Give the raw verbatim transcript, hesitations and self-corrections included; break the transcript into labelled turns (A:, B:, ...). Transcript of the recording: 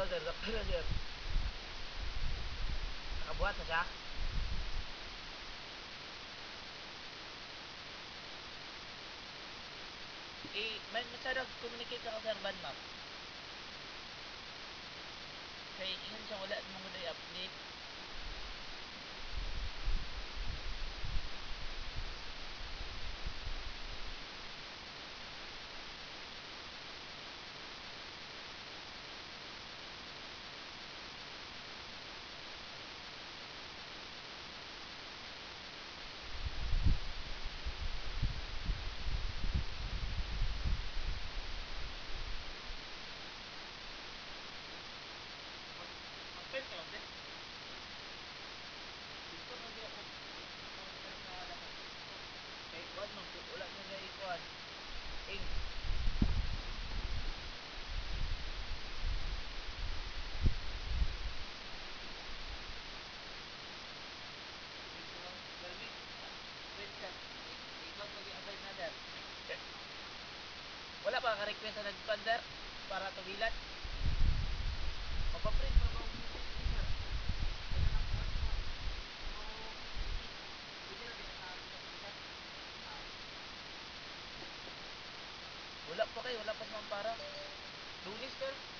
A: sir, sakto na sir. Nakabuhat na siya. Eh, may masyadong communicate ako sir, ban ma'am. Kaya ingan siya wala at mga day update. Mag-print ka lang sir. Dito na siya ako. Kaya kuhan mo, wala na na ikuhan. Ing. Wala pa ka-request na nag-pan sir para tugilan. Mapaprint pa ba ang sir? Wala pa kayo, wala pa sa mampara. Lunis sir.